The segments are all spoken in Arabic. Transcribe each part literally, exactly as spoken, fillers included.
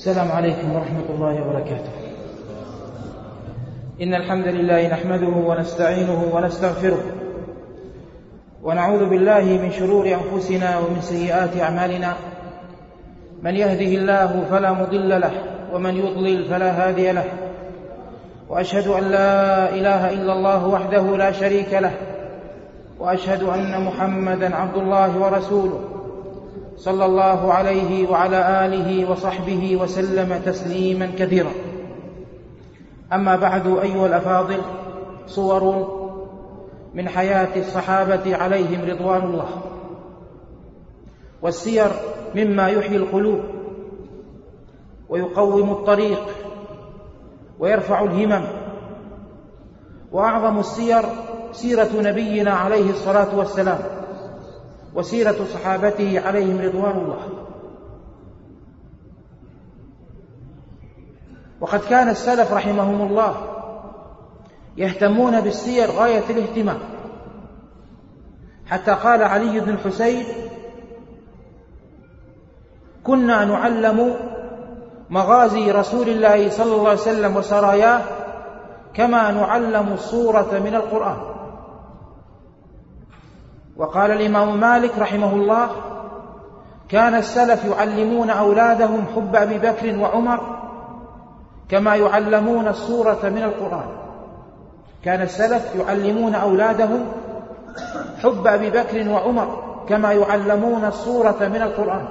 السلام عليكم ورحمة الله وبركاته. إن الحمد لله نحمده ونستعينه ونستغفره، ونعوذ بالله من شرور أنفسنا ومن سيئات أعمالنا. من يهده الله فلا مضل له، ومن يضلل فلا هادي له. وأشهد أن لا إله إلا الله وحده لا شريك له، وأشهد أن محمدًا عبد الله ورسوله صلى الله عليه وعلى آله وصحبه وسلم تسليما كثيرا. أما بعد، أيها الأفاضل، صور من حياة الصحابة عليهم رضوان الله، والسير مما يحيي القلوب ويقوم الطريق ويرفع الهمم. وأعظم السير سيرة نبينا عليه الصلاة والسلام، وسيرة صحابته عليهم رضوان الله. وقد كان السلف رحمهم الله يهتمون بالسير غاية الاهتمام، حتى قال علي بن الحسين: كنا نعلم مغازي رسول الله صلى الله عليه وسلم وسراياه كما نعلم السورة من القرآن. وقال الإمام مالك رحمه الله: كان السلف يعلمون أولادهم حب أبي بكر وعمر كما يعلمون السورة من القرآن. كان السلف يعلمون أولادهم حب أبي بكر وعمر كما يعلمون السورة من القرآن.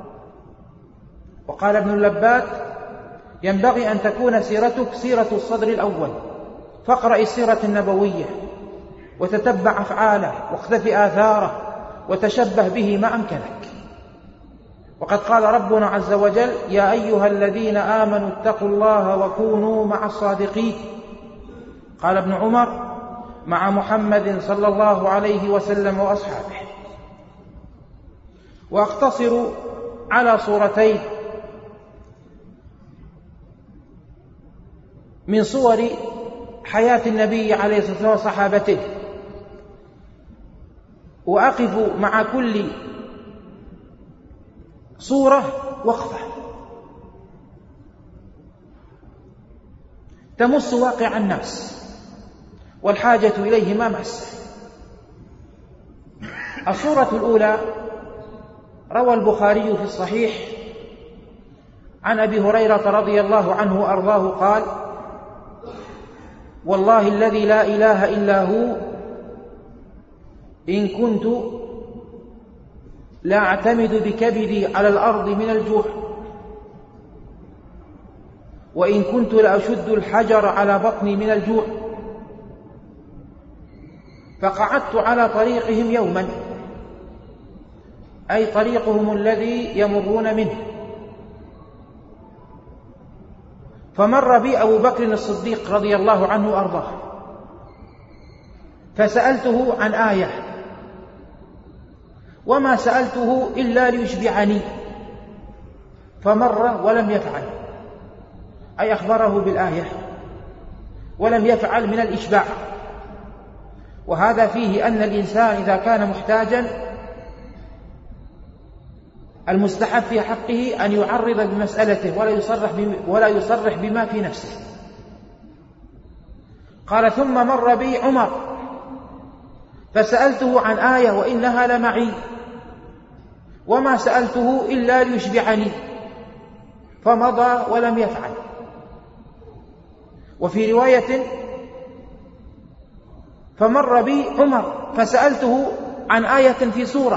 وقال ابن اللبات: ينبغي أن تكون سيرتك سيرة الصدر الأول، فاقرأ السيرة النبوية وتتبع أفعاله واقتفي آثاره وتشبه به ما أمكنك. وقد قال ربنا عز وجل: يا أيها الذين آمنوا اتقوا الله وكونوا مع الصادقين. قال ابن عمر: مع محمد صلى الله عليه وسلم وأصحابه. وأقتصر على صورتين من صور حياة النبي عليه الصلاة والسلام وصحابته، وأقف مع كل صورة وقفة تمس واقع الناس والحاجة إليه ما مس. الصورة الأولى روى البخاري في الصحيح عن أبي هريرة رضي الله عنه وأرضاه قال: والله الذي لا إله إلا هو إن كنت لا أعتمد بكبدي على الأرض من الجوع، وإن كنت لأشد الحجر على بطني من الجوع، فقعدت على طريقهم يوما، أي طريقهم الذي يمرون منه، فمر بي أبو بكر الصديق رضي الله عنه وأرضاه، فسألته عن آية، وما سألته إلا ليشبعني، فمر ولم يفعل، أي أخبره بالآية ولم يفعل من الإشباع. وهذا فيه أن الإنسان إذا كان محتاجا المستحب في حقه أن يعرض بمسألته ولا يصرح ولا يصرح بما في نفسه. قال: ثم مر بي عمر فسألته عن آية وإنها لمعي، وما سألته إلا ليشبعني، فمضى ولم يفعل. وفي رواية: فمر بي عمر فسألته عن آية في سورة،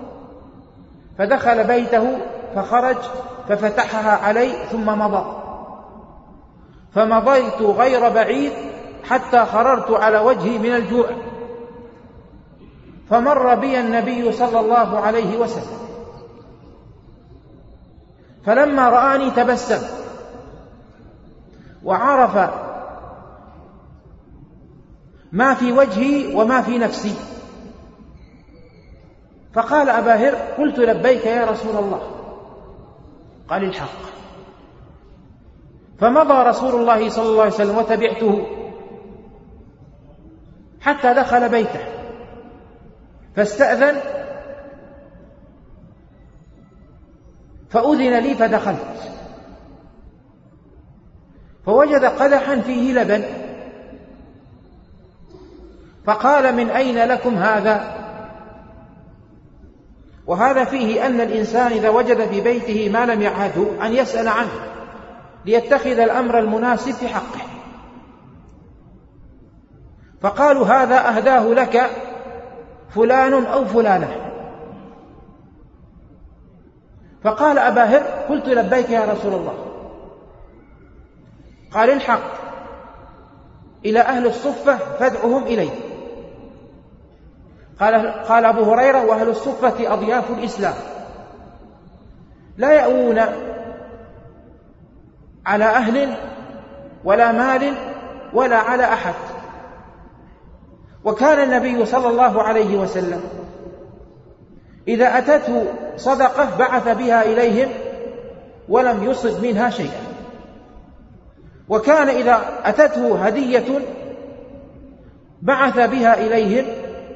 فدخل بيته فخرج ففتحها علي ثم مضى، فمضيت غير بعيد حتى خررت على وجهي من الجوع، فمر بي النبي صلى الله عليه وسلم، فلما رآني تبسم وعرف ما في وجهي وما في نفسي، فقال: أبا هر، قلت: لبيك يا رسول الله. قال: الحق. فمضى رسول الله صلى الله عليه وسلم وتبعته حتى دخل بيته، فاستأذن فأذن لي فدخلت، فوجد قدحا فيه لبن، فقال: من أين لكم هذا؟ وهذا فيه أن الإنسان إذا وجد في بيته ما لم يعهده أن يسأل عنه ليتخذ الأمر المناسب في حقه. فقالوا: هذا أهداه لك فلان أو فلانة. فقال أبا هر: قلت لبيك يا رسول الله. قال: الحق إلى أهل الصفة فادعهم إلي. قال, قال أبو هريرة: وأهل الصفة أضياف الإسلام لا يأوون على أهل ولا مال ولا على أحد. وكان النبي صلى الله عليه وسلم إذا أتته صدقة بعث بها إليهم ولم يصب منها شيئا، وكان إذا أتته هدية بعث بها إليهم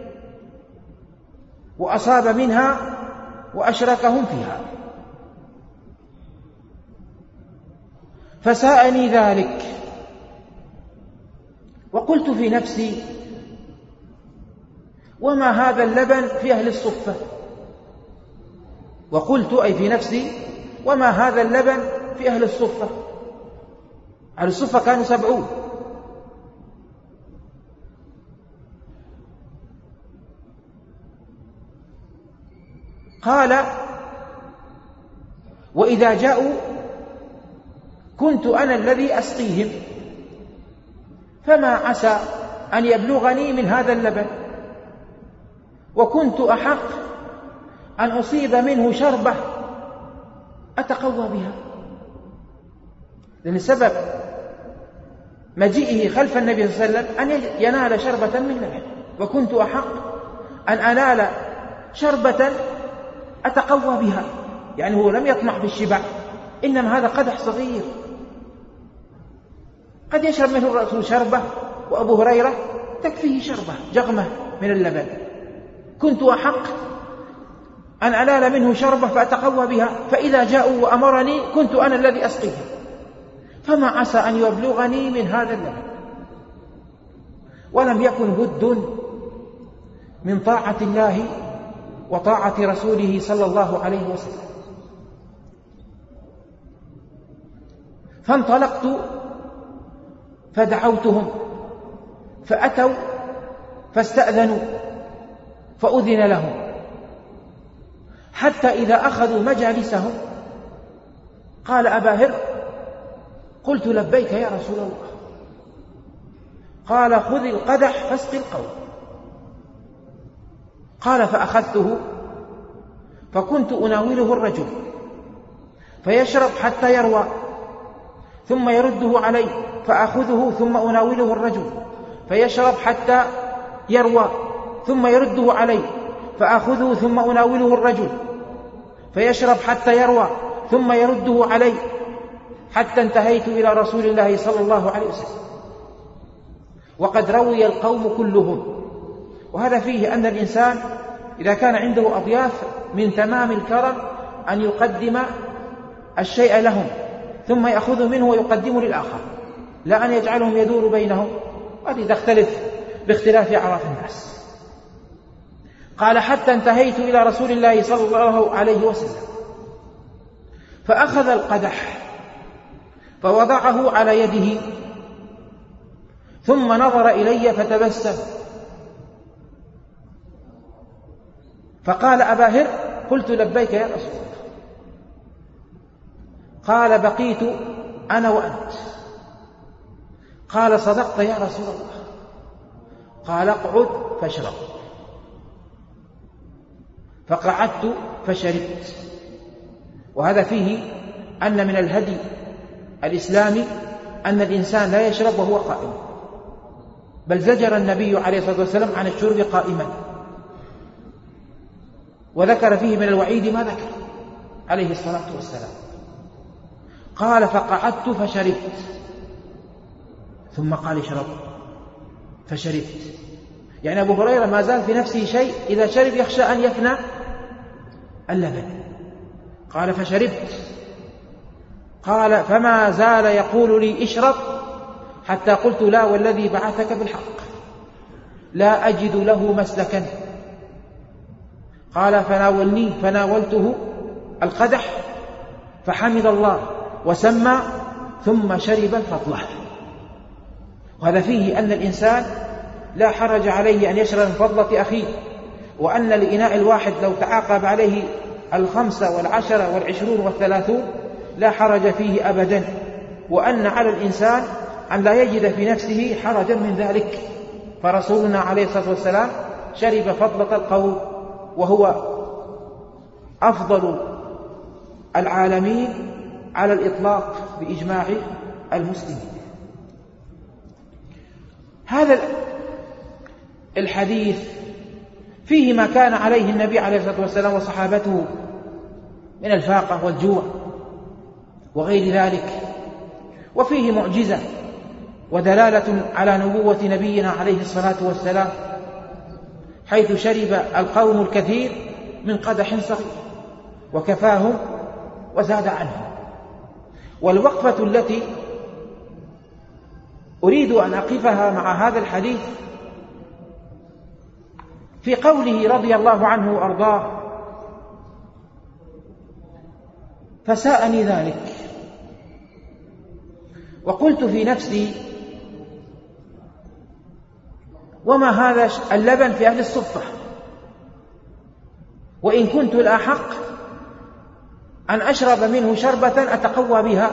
وأصاب منها وأشركهم فيها. فساءني ذلك وقلت في نفسي: وما هذا اللبن في أهل الصفة؟ وقلت أي في نفسي: وما هذا اللبن في أهل الصفة؟ أهل الصفة كانوا سبعون. قال: وإذا جاءوا كنت أنا الذي أسقيهم، فما عسى أن يبلغني من هذا اللبن، وكنت أحق أن أصيب منه شربة أتقوى بها. لأن سبب مجيئه خلف النبي صلى الله عليه وسلم أن ينال شربة من لبن، وكنت أحق أن أنال شربة أتقوى بها. يعني هو لم يطمع بالشبع، إنما هذا قدح صغير قد يشرب منه الرسول شربة، وأبو هريرة تكفيه شربة جغمة من اللبن. كنت أحق أن أنال منه شربة فأتقوى بها، فإذا جاءوا وأمرني كنت أنا الذي أسقيهم، فما عسى أن يبلغني من هذا اللبن. ولم يكن بد من طاعة الله وطاعة رسوله صلى الله عليه وسلم. فانطلقت فدعوتهم فأتوا فاستأذنوا فأذن لهم، حتى إذا أخذوا مجالسهم قال أبا هر: قلت لبيك يا رسول الله. قال: خذ القدح فاسق القوم. قال: فأخذته فكنت أناوله الرجل فيشرب حتى يروى، ثم يرده علي، فأخذه ثم أناوله الرجل فيشرب حتى يروى، ثم يرده علي، فأخذه ثم أناوله الرجل فيشرب حتى يروى، ثم يرده علي، حتى انتهيت إلى رسول الله صلى الله عليه وسلم وقد روي القوم كلهم. وهذا فيه أن الإنسان إذا كان عنده أضياف من تمام الكرم أن يقدم الشيء لهم ثم يأخذ منه ويقدمه للآخر، لا أن يجعلهم يدور بينهم، وهذه تختلف باختلاف أعراف الناس. قال: حتى انتهيت إلى رسول الله صلى الله عليه وسلم فأخذ القدح فوضعه على يده، ثم نظر إلي فتبسم، فقال أبا هر: قلت لبيك يا رسول الله. قال: بقيت أنا وأنت. قال: صدقت يا رسول الله. قال: اقعد فاشرب. فقعدت فشربت. وهذا فيه أن من الهدي الإسلامي أن الإنسان لا يشرب وهو قائم، بل زجر النبي عليه الصلاة والسلام عن الشرب قائما، وذكر فيه من الوعيد ما ذكر عليه الصلاة والسلام. قال: فقعدت فشربت، ثم قال: اشرب، فشربت. يعني أبو هريرة ما زال في نفسه شيء، إذا شرب يخشى أن يفنى اللبن. قال: فشربت، قال فما زال يقول لي اشرب حتى قلت لا والذي بعثك بالحق لا أجد له مسلكا. قال فناولني فناولته القدح فحمد الله وسمى ثم شرب الفضلة. وهذا فيه أن الإنسان لا حرج عليه أن يشرب من فضلة أخيه، وأن الإناء الواحد لو تعاقب عليه الخمسة والعشرة والعشرون والثلاثون لا حرج فيه أبدا، وأن على الإنسان أن لا يجد في نفسه حرجا من ذلك. فرسولنا عليه الصلاة والسلام شرب فضلة القوم وهو أفضل العالمين على الإطلاق بإجماع المسلمين. هذا الحديث فيه ما كان عليه النبي عليه الصلاة والسلام وصحابته من الفاقة والجوع وغير ذلك، وفيه معجزة ودلالة على نبوة نبينا عليه الصلاة والسلام، حيث شرب القوم الكثير من قدح صغير وكفاهم وزاد عنهم. والوقفة التي أريد أن أقفها مع هذا الحديث في قوله رضي الله عنه وأرضاه فساءني ذلك، وقلت في نفسي وما هذا اللبن في أهل الصفة، وإن كنت الأحق أن أشرب منه شربة أتقوى بها.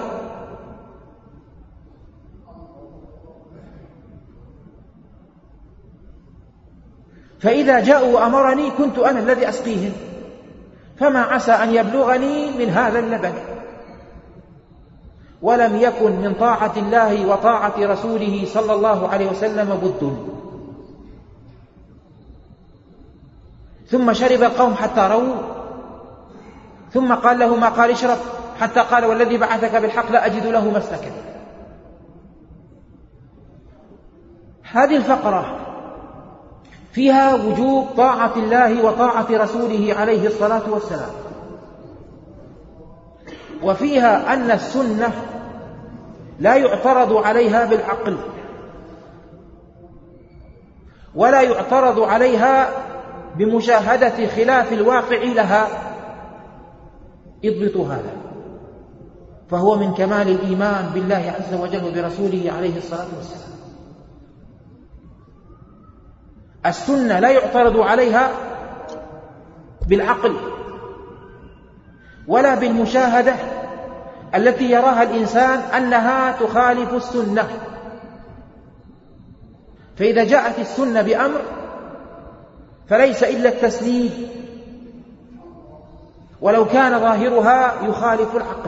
فإذا جاءوا وأمرني كنت أنا الذي أسقيهم، فما عسى أن يبلغني من هذا اللبن. ولم يكن من طاعة الله وطاعة رسوله صلى الله عليه وسلم بد. ثم شرب القوم حتى رووا، ثم قال له ما قال اشرب حتى قال والذي بعثك بالحق لا أجد له مسلكا. هذه الفقرة فيها وجوب طاعة الله وطاعة رسوله عليه الصلاة والسلام، وفيها أن السنة لا يعترض عليها بالعقل ولا يعترض عليها بمشاهدة خلاف الواقع لها. اضبطوا هذا، فهو من كمال الإيمان بالله عز وجل وبرسوله عليه الصلاة والسلام. السنة لا يعترض عليها بالعقل ولا بالمشاهدة التي يراها الإنسان أنها تخالف السنة. فإذا جاءت السنة بأمر فليس إلا التسليم، ولو كان ظاهرها يخالف العقل،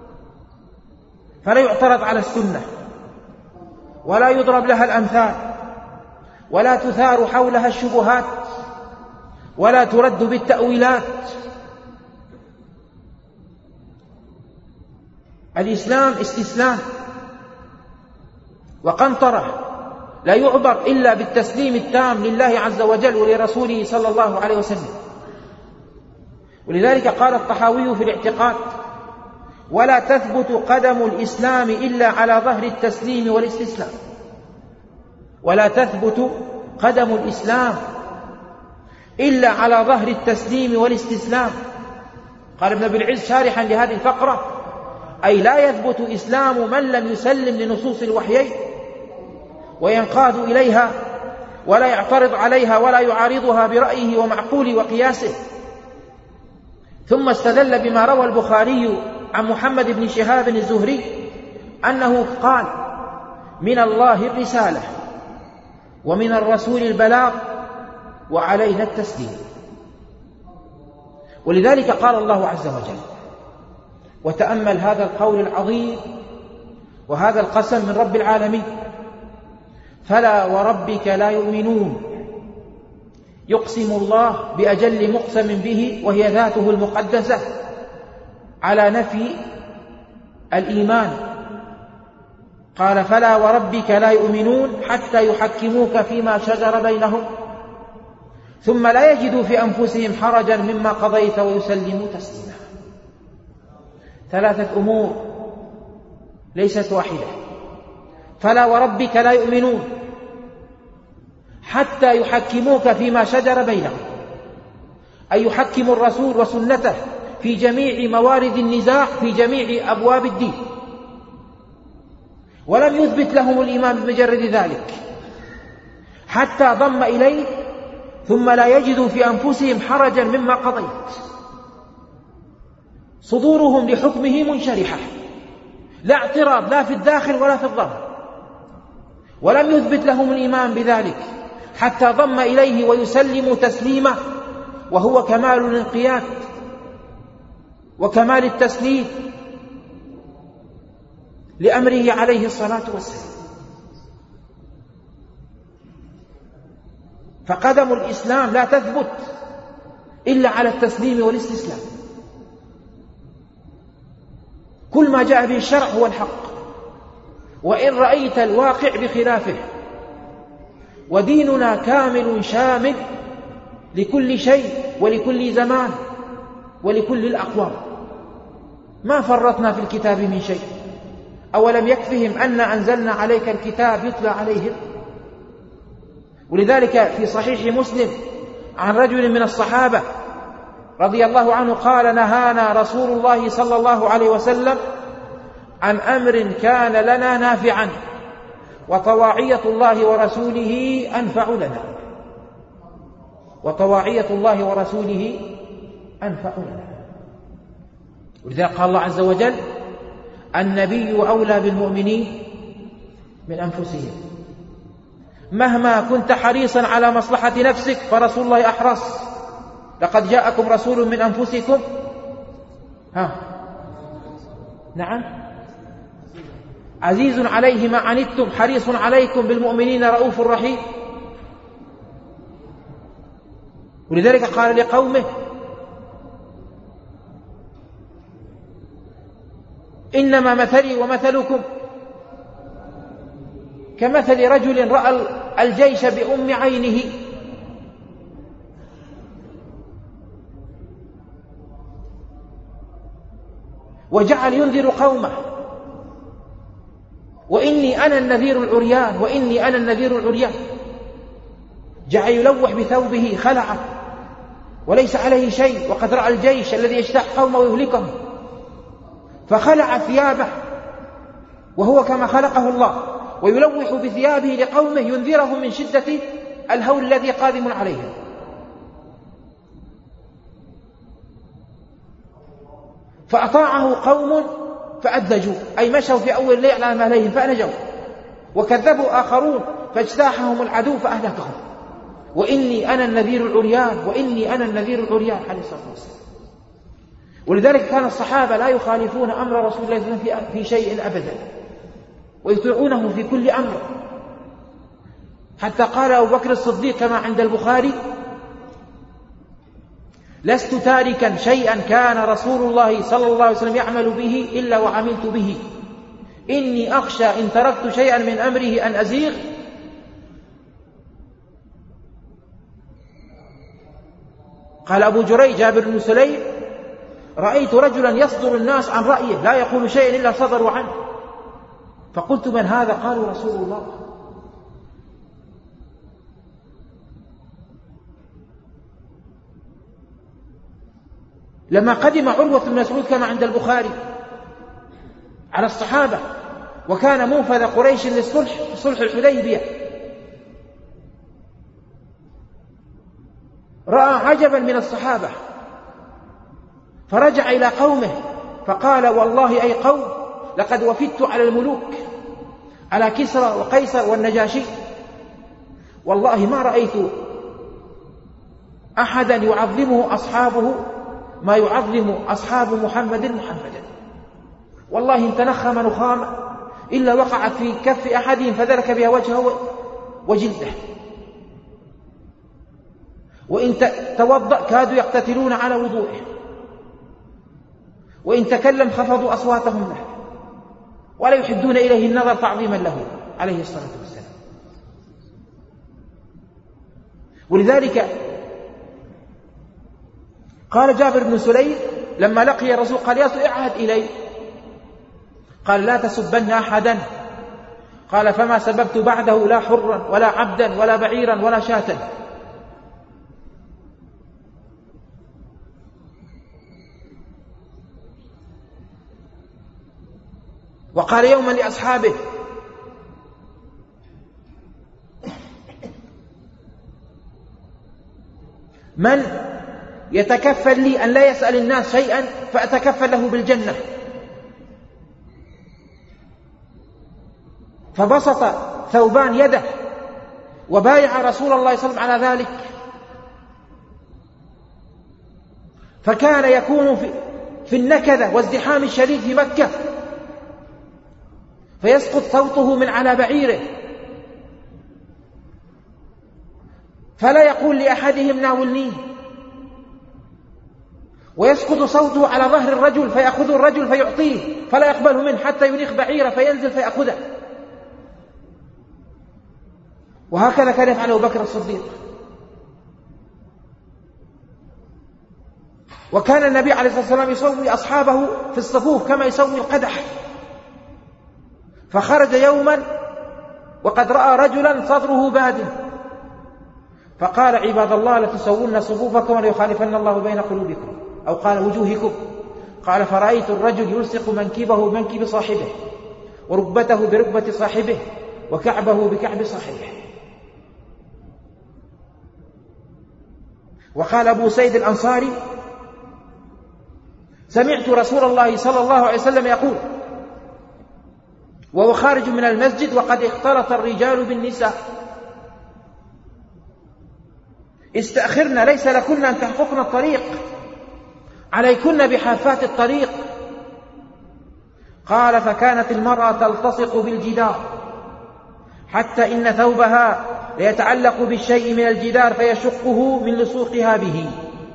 فلا يعترض على السنة ولا يضرب لها الأمثال ولا تثار حولها الشبهات ولا ترد بالتأويلات. الإسلام استسلام وقنطرة، لا يعبر إلا بالتسليم التام لله عز وجل ولرسوله صلى الله عليه وسلم. ولذلك قال الطحاوي في الاعتقاد ولا تثبت قدم الإسلام إلا على ظهر التسليم والاستسلام. ولا تثبت قدم الإسلام إلا على ظهر التسليم والاستسلام. قال ابن أبي العز شارحا لهذه الفقرة أي لا يثبت إسلام من لم يسلم لنصوص الوحيين وينقاد إليها ولا يعترض عليها ولا يعارضها برأيه ومعقول وقياسه. ثم استدل بما روى البخاري عن محمد بن شهاب الزهري أنه قال من الله الرسالة ومن الرسول البلاغ وعلينا التسليم. ولذلك قال الله عز وجل وتأمل هذا القول العظيم وهذا القسم من رب العالمين فلا وربك لا يؤمنون. يقسم الله بأجل مقسم به وهي ذاته المقدسة على نفي الإيمان. قال فلا وربك لا يؤمنون حتى يحكموك فيما شجر بينهم ثم لا يجدوا في أنفسهم حرجا مما قضيت ويسلموا تسليما. ثلاثة أمور ليست واحدة. فلا وربك لا يؤمنون حتى يحكموك فيما شجر بينهم، أي يحكموا الرسول وسنته في جميع موارد النزاع في جميع أبواب الدين، ولم يثبت لهم الإيمان بمجرد ذلك حتى ضم إليه ثم لا يجدوا في أنفسهم حرجا مما قضيت، صدورهم لحكمه منشرحة، لا اعتراض لا في الداخل ولا في الظاهر، ولم يثبت لهم الإيمان بذلك حتى ضم إليه ويسلموا تسليمه، وهو كمال الانقياد وكمال التسليم لأمره عليه الصلاة والسلام. فقدم الإسلام لا تثبت إلا على التسليم والاستسلام. كل ما جاء به الشرع هو الحق، وإن رأيت الواقع بخلافه. وديننا كامل شامل لكل شيء ولكل زمان ولكل الأقوام، ما فرطنا في الكتاب من شيء. أولم يكفهم أن أنزلنا عليك الكتاب يتلى عليهم؟ ولذلك في صحيح مسلم عن رجل من الصحابة رضي الله عنه قال: نهانا رسول الله صلى الله عليه وسلم عن أمر كان لنا نافعا، وطواعية الله ورسوله أنفع لنا. وطواعية الله ورسوله أنفع لنا. ولذلك قال الله عز وجل: النبي أولى بالمؤمنين من أنفسهم. مهما كنت حريصا على مصلحة نفسك فرسول الله أحرص. لقد جاءكم رسول من أنفسكم ها نعم عزيز عليه ما عنتم حريص عليكم بالمؤمنين رؤوف رحيم. ولذلك قال لقومه: إنما مثلي ومثلكم كمثل رجل رأى الجيش بأم عينه وجعل ينذر قومه: وإني أنا النذير العريان وإني أنا النذير العريان. جعل يلوح بثوبه خلعه وليس عليه شيء، وقد رأى الجيش الذي يجتاح قومه ويهلكهم، فخلع ثيابه وهو كما خلقه الله، ويلوح بثيابه لقومه ينذرهم من شدة الهول الذي قادم عليهم. فأطاعه قوم فأدلجوا، أي مشوا في أول الليل على مهلهم فأنجوا، وكذبوا آخرون فاجتاحهم العدو فأهلكهم. وإني أنا النذير العريان وإني أنا النذير العريان عليه الصلاة والسلام. ولذلك كان الصحابة لا يخالفون أمر رسول الله صلى الله عليه وسلم في شيء أبدا، ويطيعونه في كل أمر، حتى قال أبو بكر الصديق كما عند البخاري: لست تاركا شيئا كان رسول الله صلى الله عليه وسلم يعمل به إلا وعملت به، إني أخشى إن تركت شيئا من أمره أن أزيغ. قال أبو جريج جابر بن سليم: رأيت رجلا يصدر الناس عن رأيه لا يقول شيئا إلا صدروا عنه، فقلت: من هذا؟ قالوا: رسول الله. لما قدم عروة بن مسعود كما عند البخاري على الصحابة، وكان منفذ قريش للصلح في صلح الحديبية، رأى عجبا من الصحابة فرجع إلى قومه فقال: والله أي قوم لقد وفدت على الملوك، على كسرى وقيصر والنجاشي، والله ما رأيت أحدا يعظمه أصحابه ما يعظم أصحاب محمد محمدا، والله إن تنخم نخامة إلا وقعت في كف أحدهم فذلك بها وجهه وجلده، وإن توضأ كادوا يقتتلون على وضوئه، وإن تكلم خفضوا أصواتهم له، ولا يحدون إليه النظر تعظيما له عليه الصلاة والسلام. ولذلك قال جابر بن سليم لما لقي الرسول قال: يا أخي اعهد إلي. قال لا تسبن أحدا. قال فما سببت بعده لا حرا ولا عبدا ولا بعيرا ولا شاة. وقال يوما لأصحابه من يتكفل لي أن لا يسأل الناس شيئا فأتكفل له بالجنة. فبسط ثوبان يده وبايع رسول الله صلى الله عليه وسلم على ذلك. فكان يكون في, في النكدة وازدحام الشديد في مكة فيسقط صوته من على بعيره فلا يقول لأحدهم ناولني، ويسقط صوته على ظهر الرجل فيأخذ الرجل فيعطيه فلا يقبله منه حتى ينيخ بعيره فينزل فيأخذه. وهكذا كان يفعل أبو بكر الصديق. وكان النبي عليه الصلاة والسلام يسوي أصحابه في الصفوف كما يسوي القدح. فخرج يوما وقد رأى رجلا صدره باد فقال عباد الله لتسوون صفوفكم وليخالفن الله بين قلوبكم أو قال وجوهكم. قال فرأيت الرجل يلصق منكبه بمنكب صاحبه وركبته بركبة صاحبه وكعبه بكعب صاحبه. وقال أبو سيد الأنصاري سمعت رسول الله صلى الله عليه وسلم يقول وهو خارج من المسجد وقد اختلط الرجال بالنساء استأخرنا ليس لكن أن تحققن الطريق عليكن بحافات الطريق. قال فكانت المرأة تلتصق بالجدار حتى إن ثوبها ليتعلق بالشيء من الجدار فيشقه من لصوقها به.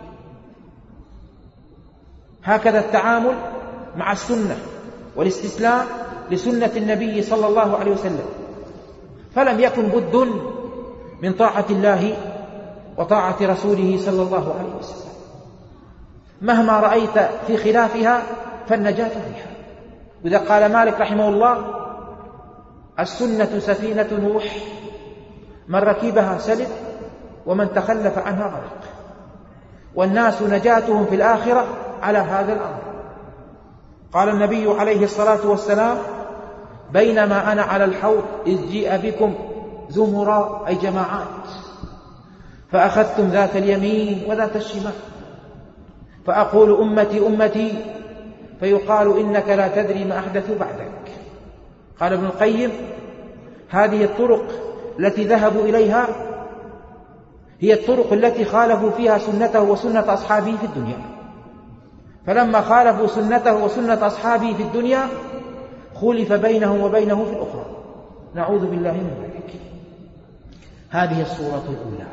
هكذا التعامل مع السنة والاستسلام لسنة النبي صلى الله عليه وسلم. فلم يكن بد من طاعة الله وطاعة رسوله صلى الله عليه وسلم مهما رأيت في خلافها فالنجاة فيها. وإذا قال مالك رحمه الله السنة سفينة نوح من ركبها سلم ومن تخلف عنها غرق. والناس نجاتهم في الآخرة على هذا الأمر. قال النبي عليه الصلاة والسلام بينما أنا على الحوض إذ جيء بكم زمراء أي جماعات فأخذتم ذات اليمين وذات الشمال فأقول أمتي أمتي فيقال إنك لا تدري ما أحدث بعدك. قال ابن القيم هذه الطرق التي ذهبوا إليها هي الطرق التي خالفوا فيها سنته وسنة أصحابه في الدنيا. فلما خالفوا سنته وسنة أصحابه في الدنيا خلف بينهم وبينه في الأخرى. نعوذ بالله من ذلك. هذه الصورة الأولى.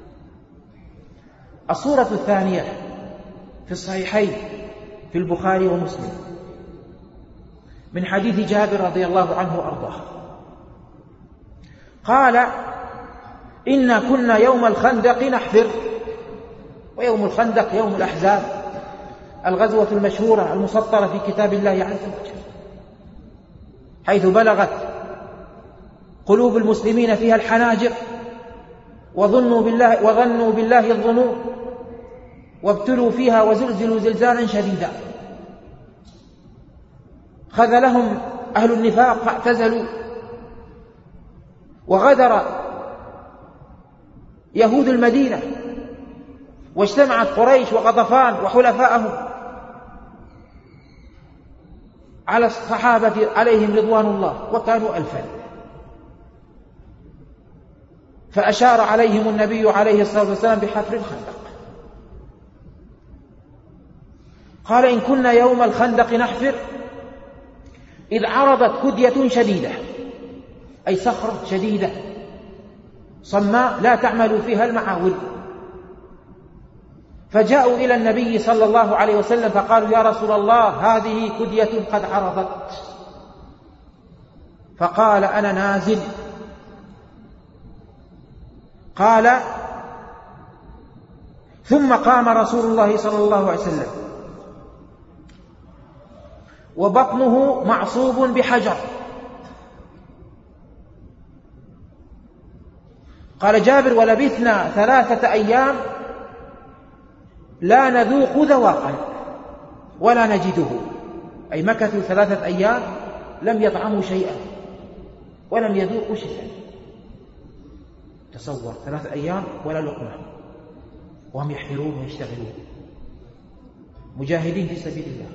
الصورة الثانية في الصحيحين في البخاري ومسلم من حديث جابر رضي الله عنه وأرضاه قال إنا كنا يوم الخندق نحفر. ويوم الخندق يوم الأحزاب الغزوة المشهورة المسطرة في كتاب الله عز وجل حيث بلغت قلوب المسلمين فيها الحناجر وظنوا بالله, وظنوا بالله الظنون وابتلوا فيها وزلزلوا زلزالا شديدا. خذلهم أهل النفاق فاعتزلوا وغدر يهود المدينة واجتمعت قريش وغطفان وحلفاءهم على الصحابة عليهم رضوان الله وكانوا ألفا. فأشار عليهم النبي عليه الصلاة والسلام بحفر الخندق. قال إن كنا يوم الخندق نحفر إذ عرضت كدية شديدة أي صخرة شديدة صماء لا تعمل فيها المعاول. فجاءوا إلى النبي صلى الله عليه وسلم فقالوا يا رسول الله هذه كدية قد عرضت. فقال أنا نازل. قال ثم قام رسول الله صلى الله عليه وسلم وبطنه معصوب بحجر. قال جابر: ولبثنا ثلاثة أيام لا نذوق ذواقا ولا نجده، أي مكثوا ثلاثة أيام لم يطعموا شيئا ولم يذوقوا شيئا. تصور ثلاثة أيام ولا لقمة، وهم يحفرون ويشتغلون مجاهدين في سبيل الله.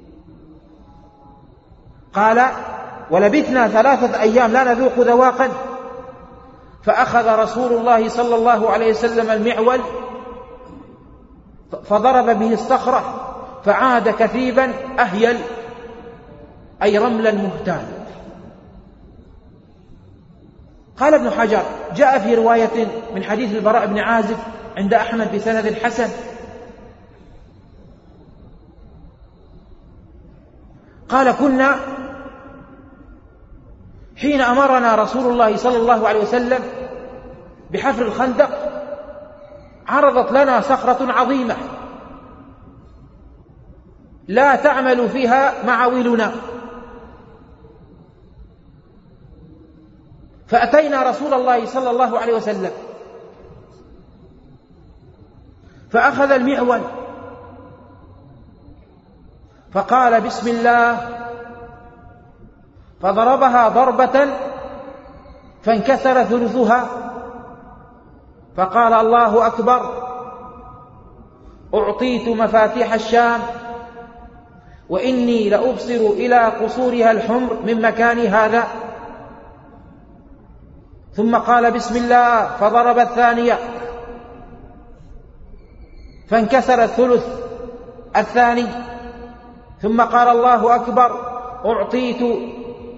قال: ولبثنا ثلاثة أيام لا نذوق ذواقا، فأخذ رسول الله صلى الله عليه وسلم المعول فضرب به الصخرة فعاد كثيبا أهيل، أي رملا مهتان. قال ابن حجر: جاء في رواية من حديث البراء بن عازب عند أحمد بسند حسن قال: كنا حين أمرنا رسول الله صلى الله عليه وسلم بحفر الخندق عرضت لنا صخرة عظيمة لا تعمل فيها معاولنا، فأتينا رسول الله صلى الله عليه وسلم فأخذ المعول فقال: بسم الله، فضربها ضربة فانكسر ثلثها، فقال: الله أكبر، أعطيت مفاتيح الشام وإني لأبصر إلى قصورها الحمر من مكان هذا. ثم قال: بسم الله، فضرب الثانية فانكسر الثلث الثاني، ثم قال: الله أكبر، أعطيت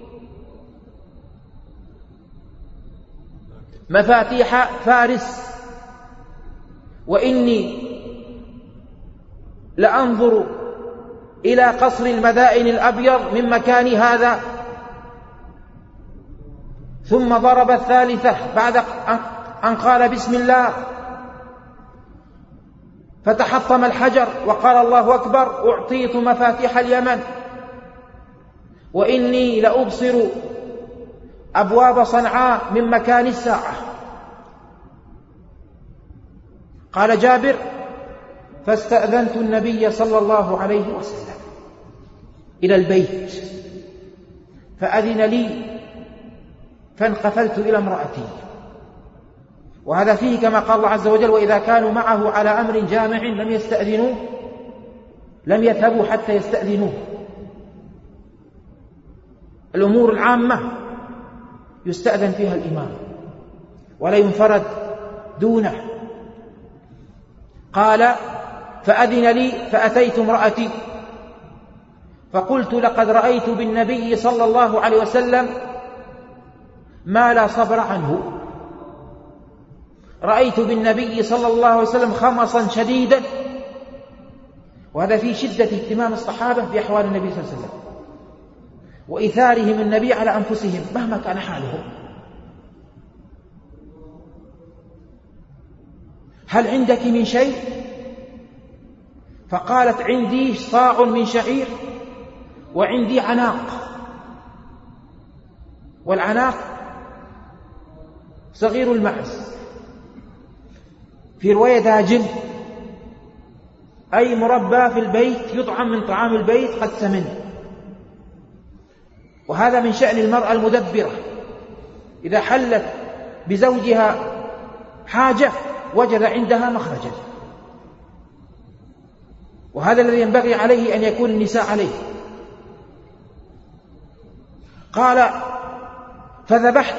مفاتيح فارس وإني لأنظر إلى قصر المدائن الأبيض من مكان هذا. ثم ضرب الثالثة بعد أن قال: بسم الله، فتحطم الحجر وقال: الله أكبر، أعطيت مفاتيح اليمن وإني لأبصر أبواب صنعاء من مكان الساعة. قال جابر: فاستأذنت النبي صلى الله عليه وسلم إلى البيت فأذن لي فانقفلت إلى امرأتي. وهذا فيه كما قال الله عز وجل: وإذا كانوا معه على أمر جامع لم يستأذنوه لم يذهبوا حتى يستأذنوه. الأمور العامة يستأذن فيها الإمام ولا ينفرد دونه. قال: فأذن لي فأتيت امرأتي فقلت: لقد رأيت بالنبي صلى الله عليه وسلم ما لا صبر عنه. رأيت بالنبي صلى الله عليه وسلم خمصا شديدا، وهذا في شدة اهتمام الصحابة بأحوال النبي صلى الله عليه وسلم وإثارهم النبي على أنفسهم مهما كان حالهم. هل عندك من شيء؟ فقالت: عندي صاع من شعير وعندي عناق. والعناق صغير المعز، في رواية داجن، أي مربى في البيت يطعم من طعام البيت قد سمن. وهذا من شأن المرأة المدبرة، إذا حلت بزوجها حاجة وجد عندها مخرجا، وهذا الذي ينبغي عليه أن يكون النساء عليه. قال: فذبحت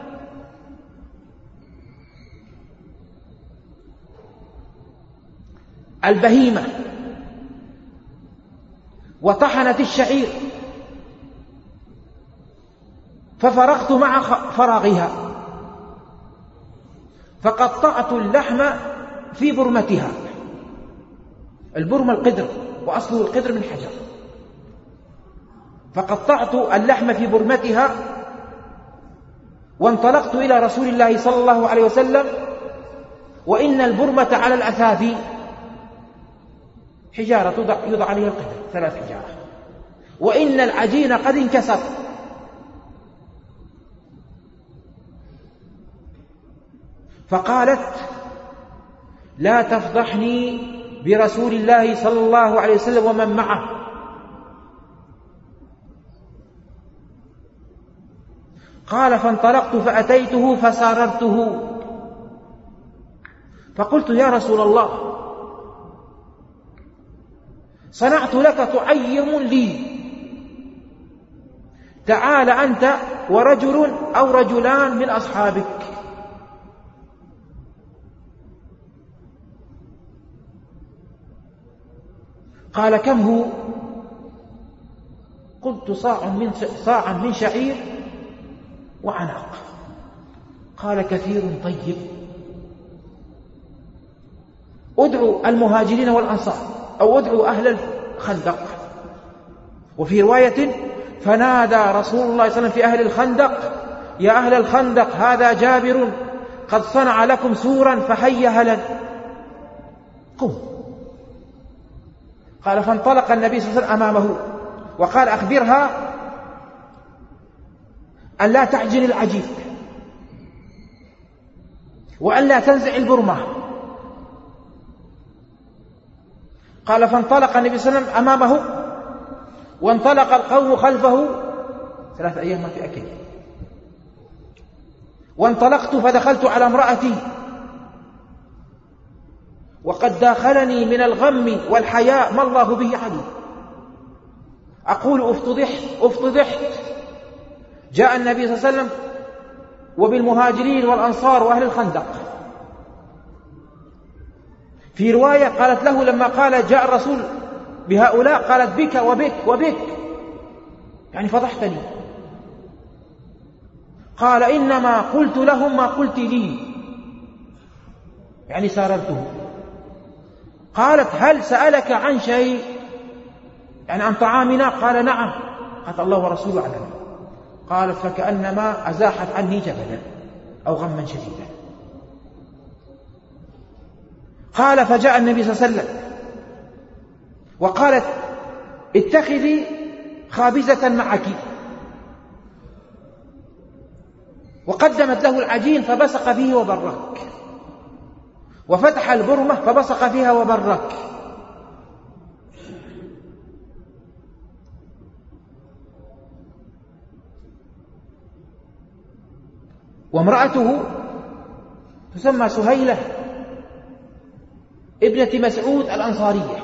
البهيمة وطحنت الشعير ففرغت مع فراغها فقطعت اللحم في برمتها. البرمة القدر، وأصله القدر من حجر. فقطعت اللحم في برمتها وانطلقت إلى رسول الله صلى الله عليه وسلم، وإن البرمة على الأثاثي حجارة يوضع عليها القدر، ثلاث حجارة، وإن العجين قد انكسر. فقالت: لا تفضحني برسول الله صلى الله عليه وسلم ومن معه. قال: فانطلقت فأتيته فساررته فقلت: يا رسول الله، صنعت لك تعيم لي، تعال أنت ورجل أو رجلان من أصحابك. قال: كم هو؟ قلت: صاع من صاع من شعير وعناق. قال: كثير طيب. ادعوا المهاجرين والأنصار، أو ادعوا أهل الخندق. وفي رواية: فنادى رسول الله صلى الله عليه وسلم في أهل الخندق: يا أهل الخندق، هذا جابر قد صنع لكم سورا فهيا هلا، قم. قال: فانطلق النبي صلى الله عليه وسلم أمامه وقال: أخبرها أن لا تعجن العجين، وأن لا تنزع البرمة. قال: فانطلق النبي صلى الله عليه وسلم أمامه وانطلق القوم خلفه ثلاثة أيام ما في أكل. وانطلقت فدخلت على امرأتي وقد داخلني من الغم والحياء ما الله به عليم. أقول: افتضحت افتضحت. جاء النبي صلى الله عليه وسلم وبالمهاجرين والأنصار وأهل الخندق. في رواية قالت له لما قال جاء الرسول بهؤلاء، قالت: بك وبك وبك، يعني فضحتني. قال: إنما قلت لهم ما قلت لي، يعني ساررته. قالت: هل سألك عن شيء، يعني عن طعامنا؟ قال: نعم. قالت: الله ورسوله أعلم. قالت: فكأنما أزاحت عني جبلا أو غما شديدا. قال: فجاء النبي صلى الله عليه وسلم وقالت: اتخذي خابزة معك، وقدمت له العجين فبصق فيه وبرك، وفتح البرمة فبصق فيها وبرك. وامرأته تسمى سهيلة ابنة مسعود الأنصارية.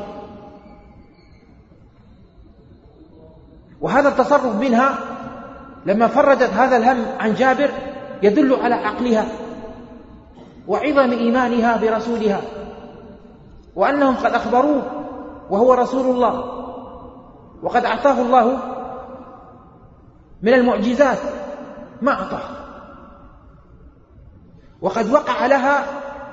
وهذا التصرف منها لما فرجت هذا الهم عن جابر يدل على عقلها وعظم إيمانها برسولها، وأنهم قد أخبروه وهو رسول الله، وقد أعطاه الله من المعجزات ما أعطاه. وقد وقع لها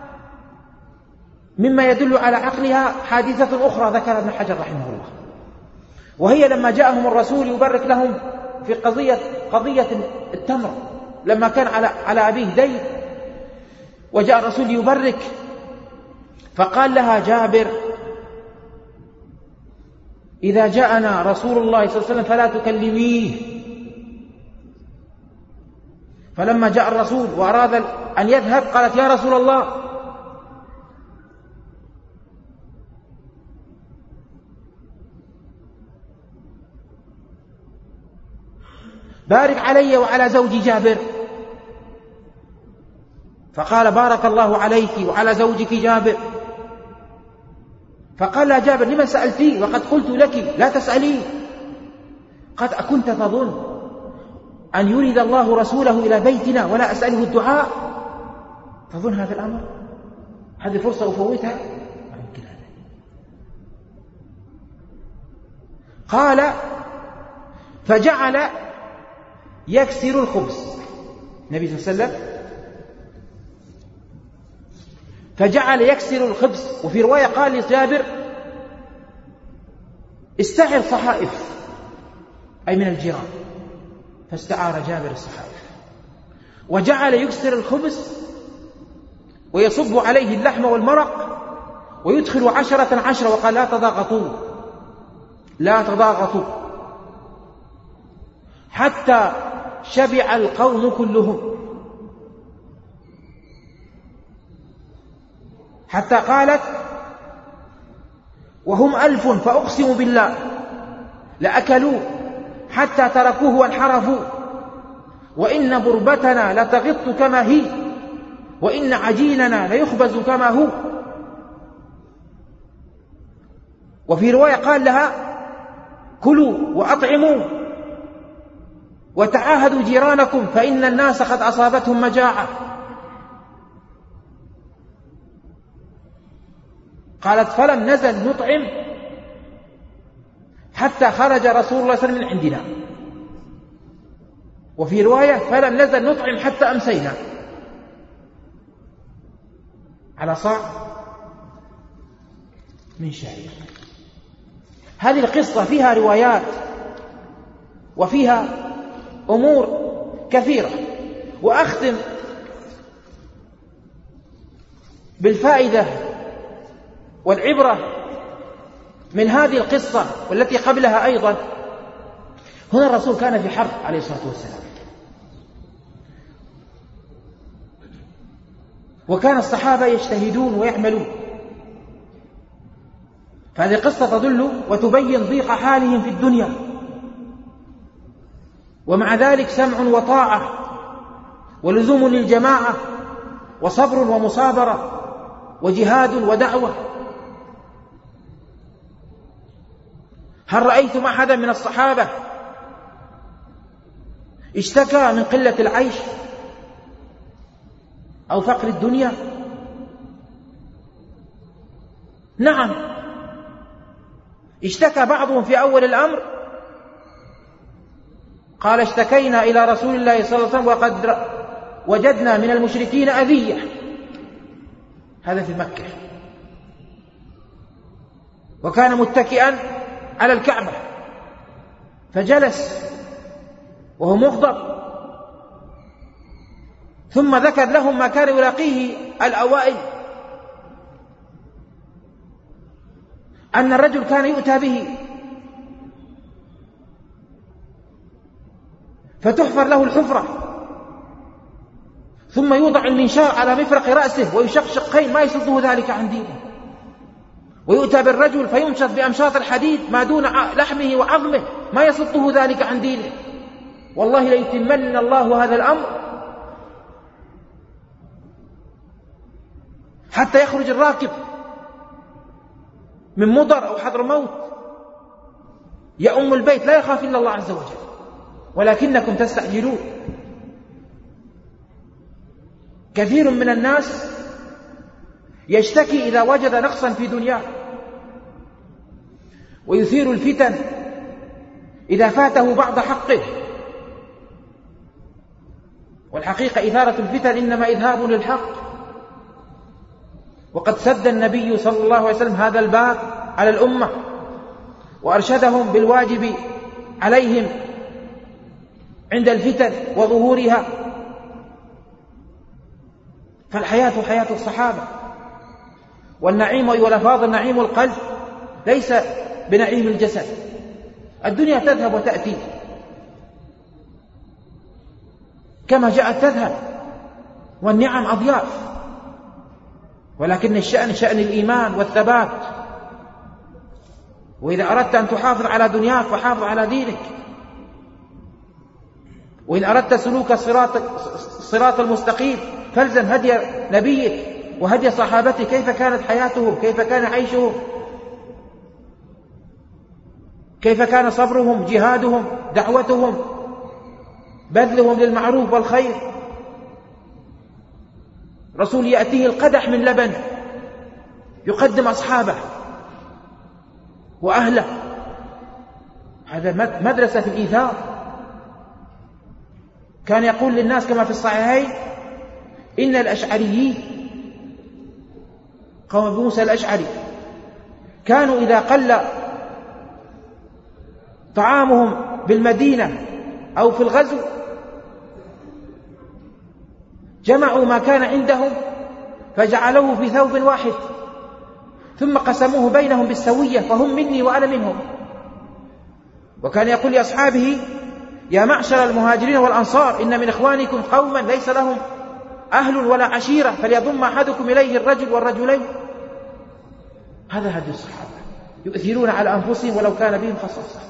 مما يدل على عقلها حادثة أخرى ذكر ابن حجر رحمه الله، وهي لما جاءهم الرسول يبرك لهم في قضية قضية التمر، لما كان على على أبيه دين وجاء الرسول يبرك، فقال لها جابر: إذا جاءنا رسول الله صلى الله عليه وسلم فلا تكلميه. فلما جاء الرسول وأراد أن يذهب قالت: يا رسول الله، بارك علي وعلى زوجي جابر. فقال: بارك الله عليك وعلى زوجك جابر. فقال لها جابر: لما سألتي وقد قلت لك لا تسألي؟ قد أكنت تظن أن يريد الله رسوله إلى بيتنا ولا أسأله الدعاء؟ تظن هذا الأمر؟ هذه فرصة أفوتها؟ ما يمكن هذا. قال: فجعل يكسر الخبز. النبي صلى الله عليه وسلم فجعل يكسر الخبز. وفي رواية قال لجابر: استعر صحائف، أي من الجيران. فاستعار جابر الصحائف وجعل يكسر الخبز ويصب عليه اللحم والمرق ويدخل عشرة عشرة، وقال: لا تضاغطوا لا تضاغطوا. حتى شبع القوم كلهم، حتى قالت وهم ألف فأقسم بالله لأكلوه حتى تركوه وانحرفوا، وإن بربتنا لتغط كما هي، وإن عجيننا ليخبز كما هو. وفي رواية قال لها كلوا وأطعموا وتعاهدوا جيرانكم فإن الناس قد أصابتهم مجاعة. قالت فلم نزل نطعم حتى خرج رسول الله صلى الله عليه وسلم من عندنا. وفي رواية فلم نزل نطعم حتى أمسينا، على صاع من شعير. هذه القصة فيها روايات وفيها أمور كثيرة. وأختم بالفائدة والعبرة من هذه القصة والتي قبلها أيضا. هنا الرسول كان في حرب عليه الصلاة والسلام، وكان الصحابة يجتهدون ويعملون، فهذه القصة تدل وتبين ضيق حالهم في الدنيا، ومع ذلك سمع وطاعة ولزوم للجماعة وصبر ومصابرة وجهاد ودعوة. هل رأيتم أحدا من الصحابة اشتكى من قلة العيش أو فقر الدنيا؟ نعم، اشتكى بعضهم في أول الأمر، قال اشتكينا إلى رسول الله صلى الله عليه وسلم وقد وجدنا من المشركين أذية. هذا في مكة، وكان متكئا على الكعبة فجلس وهو مغضب، ثم ذكر لهم ما كان يلاقيه الأوائل، أن الرجل كان يؤتى به فتحفر له الحفرة، ثم يوضع المنشار على مفرق رأسه ويشق شقين ما يصده ذلك عن دينه، ويؤتى بالرجل فيمشط بأمشاط الحديد ما دون لحمه وعظمه ما يصده ذلك عن دينه. والله ليتمن الله هذا الأمر حتى يخرج الراكب من مضر أو حضر موت يأم البيت لا يخاف إلا الله عز وجل، ولكنكم تستعجلون. كثير من الناس يشتكي إذا وجد نقصا في دنياه، ويثير الفتن إذا فاته بعض حقه، والحقيقة إثارة الفتن إنما إذهاب للحق. وقد سد النبي صلى الله عليه وسلم هذا الباب على الأمة، وأرشدهم بالواجب عليهم عند الفتن وظهورها. فالحياة حياة الصحابة، والنعيم والألفاظ النعيم القلب ليس بنعيم الجسد. الدنيا تذهب وتأتي كما جاءت تذهب، والنعم أضياف، ولكن الشأن شأن الإيمان والثبات. وإذا أردت أن تحافظ على دنياك فحافظ على دينك، وإن أردت سلوك الصراط المستقيم فالزم هدي نبيك وهدي صحابته، كيف كانت حياتهم، كيف كان عيشهم، كيف كان صبرهم، جهادهم، دعوتهم، بذلهم للمعروف والخير. رسول يأتيه القدح من لبن يقدم أصحابه وأهله، هذا مدرسة في الإيثار. كان يقول للناس كما في الصحيحين إن الأشعريين قوم موسى الأشعري كانوا إذا قل طعامهم بالمدينة أو في الغزو جمعوا ما كان عندهم فجعلوه في ثوب واحد، ثم قسموه بينهم بالسوية، فهم مني وأنا منهم. وكان يقول لأصحابه يا معشر المهاجرين والأنصار إن من إخوانكم قوما ليس لهم أهل ولا عشيرة فليضم أحدكم إليه الرجل والرجلين. هذا هدي الصحابة، يؤثرون على أنفسهم ولو كان بهم خصاصة.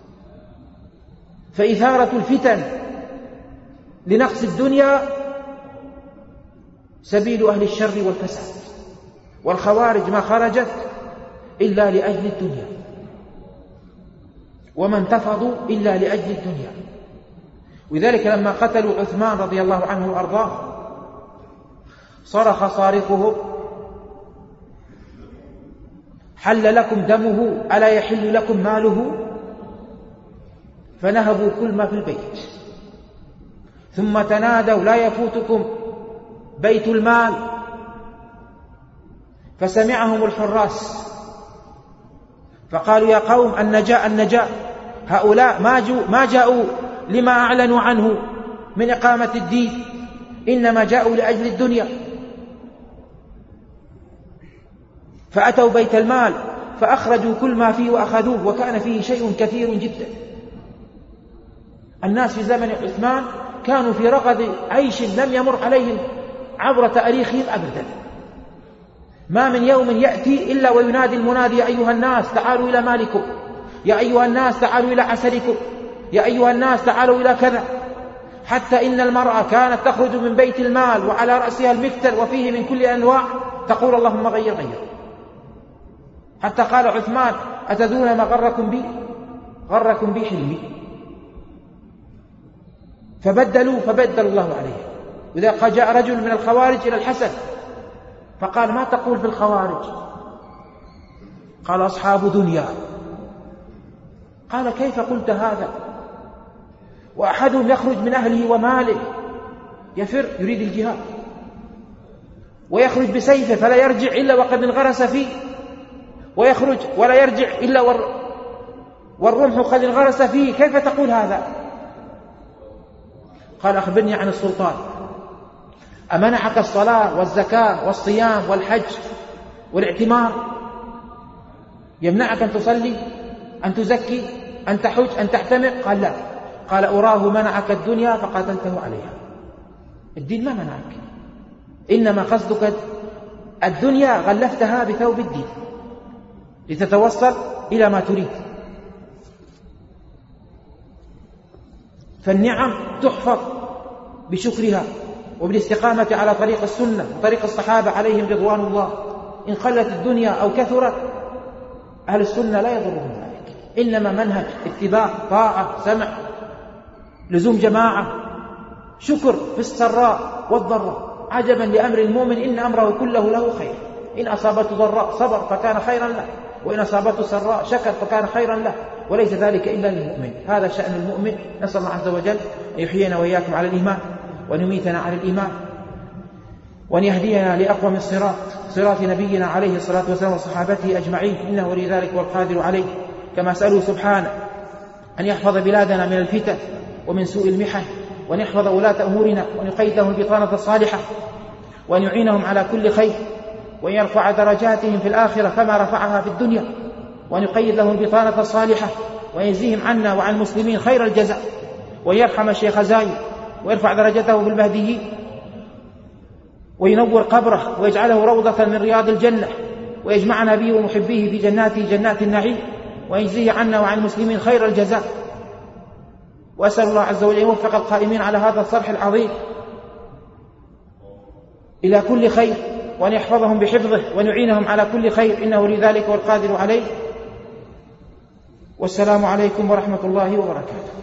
فإثارة الفتن لنقص الدنيا سبيل أهل الشر والفساد، والخوارج ما خرجت إلا لأجل الدنيا، وما انتفضوا إلا لأجل الدنيا. وذلك لما قتلوا عثمان رضي الله عنه وأرضاه صرخ صارخهم: حل لكم دمه ألا يحل لكم ماله؟ فنهبوا كل ما في البيت، ثم تنادوا: لا يفوتكم بيت المال. فسمعهم الحراس فقالوا: يا قوم النجاء النجاء، هؤلاء ما, ما جاءوا لما أعلنوا عنه من إقامة الدين، إنما جاءوا لأجل الدنيا. فأتوا بيت المال فأخرجوا كل ما فيه وأخذوه، وكان فيه شيء كثير جدا. الناس في زمن عثمان كانوا في رغد عيش لم يمر عليهم عبر تاريخهم أبدا. ما من يوم يأتي إلا وينادي المنادي: يا أيها الناس تعالوا إلى مالكم، يا أيها الناس تعالوا إلى عسلكم، يا أيها الناس تعالوا إلى كذا. حتى إن المرأة كانت تخرج من بيت المال وعلى رأسها المكتل وفيه من كل أنواع تقول: اللهم غير غير. حتى قال عثمان: أتدرون ما غركم بي؟ غركم بي حلمي. فبدلوا فبدل الله عليه. وإذا جاء رجل من الخوارج إلى الحسن فقال: ما تقول في الخوارج؟ قال: أصحاب دنيا. قال: كيف قلت هذا وأحدهم يخرج من أهله وماله يفر يريد الجهاد، ويخرج بسيفه فلا يرجع إلا وقد انغرس فيه، ويخرج ولا يرجع إلا والرمح قد انغرس فيه، كيف تقول هذا؟ قال: أخبرني عن السلطان، أمنعك الصلاة والزكاة والصيام والحج والاعتمار؟ يمنعك أن تصلي، أن تزكي، أن تحج، أن تعتمر؟ قال: لا. قال: أراه منعك الدنيا فقاتلته عليها. الدين ما منعك، إنما قصدك الدنيا غلفتها بثوب الدين لتتوصل إلى ما تريد. فالنعم تحفظ بشكرها وبالاستقامة على طريق السنة وطريق الصحابة عليهم رضوان الله. إن قلت الدنيا أو كثرت أهل السنة لا يضرهم ذلك، إنما منهج اتباع، طاعة، سمع، لزوم جماعة، شكر في السراء والضراء. عجبا لأمر المؤمن إن أمره كله له خير، إن أصابته ضراء صبر فكان خيرا له، وإن أصابته سراء شكر فكان خيرا له، وليس ذلك إلا للمؤمن. هذا شأن المؤمن. نسأل الله عز وجل أن يحيينا وإياكم على الإيمان، وأن يميتنا على الإيمان، وأن يهدينا لأقوم الصراط، صراط نبينا عليه الصلاة والسلام وصحابته أجمعين، إنه ولي ذلك والقادر عليه. كما أسأله سبحانه أن يحفظ بلادنا من الفتن ومن سوء المحن، وأن يحفظ ولاة أمورنا، وأن يقيد لهم البطانة الصالحة، وأن يعينهم على كل خير، وأن يرفع درجاتهم في الآخرة كما رفعها في الدنيا، وأن يقيد لهم البطانة الصالحة، ويجزيهم عنا وعن المسلمين خير الجزاء، وأن يرحم الشيخ زايد ويرفع درجته في المهديين، وينور قبره ويجعله روضة من رياض الجنة، ويجمعنا به ومحبيه في جناته جنات النعيم، ويجزيه عنا وعن المسلمين خير الجزاء. وأسأل الله عز وجل يوفق القائمين على هذا الصرح العظيم إلى كل خير، وأن يحفظهم بحفظه، وأن يعينهم على كل خير، إنه لذلك والقادر عليه. والسلام عليكم ورحمة الله وبركاته.